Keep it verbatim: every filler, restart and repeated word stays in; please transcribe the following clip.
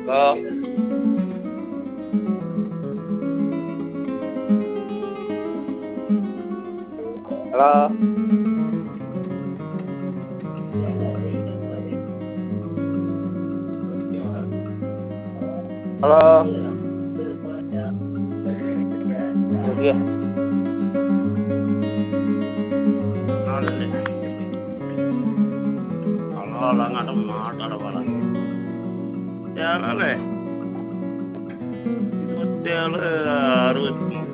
hello hello hello പുതിയ ആണല്ലേ hello അങ്ങോട്ട് മാട്ടാട പറ ഏഴല്ലേ ഇരുപത്തിയേഴ് അറുപത്തി